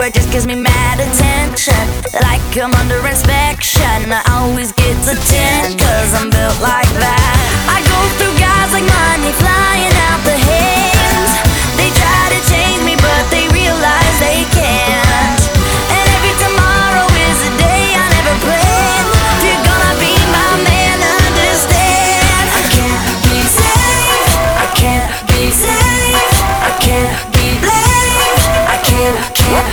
it just gives me mad attention. Like I'm under inspection, I always get to 10, cause I'm built like that.